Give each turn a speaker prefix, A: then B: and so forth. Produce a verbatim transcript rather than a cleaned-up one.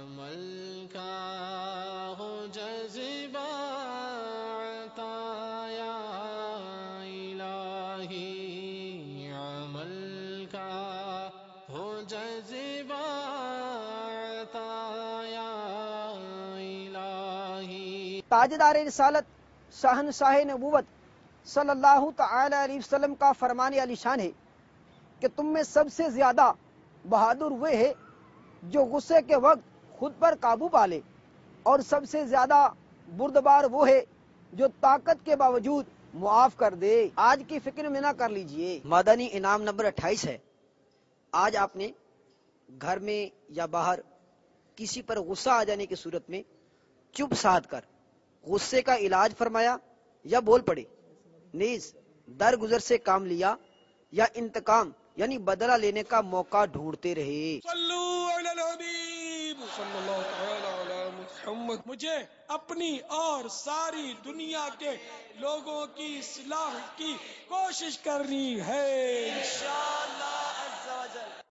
A: عمل کا ہو جذبہ عطا یا الہی، عمل کا ہو جذبہ عطا یا الہی۔
B: تاجدار رسالت شہنشاہ نبوت صلی اللہ تعالی علیہ وسلم کا فرمان علی شان ہے کہ تم میں سب سے زیادہ بہادر وہ ہے جو غصے کے وقت خود پر قابو پا لے، اور سب سے زیادہ بردبار وہ ہے جو طاقت کے باوجود معاف کر دے۔ آج کی فکر میں نہ کر لیجئے، مدنی انعام نمبر اٹھائیس ہے۔ آج آپ نے گھر میں یا باہر کسی پر غصہ آ جانے کی صورت میں چپ سادھ کر غصے کا علاج فرمایا یا بول پڑے، نیز درگزر سے کام لیا یا انتقام یعنی بدلہ لینے کا موقع ڈھونڈتے رہے۔
C: صلو علی الحبیب صلی اللہ تعالی علی محمد۔ مجھے اپنی اور ساری دنیا کے لوگوں کی اصلاح کی کوشش کرنی ہے انشاءاللہ عز و جل۔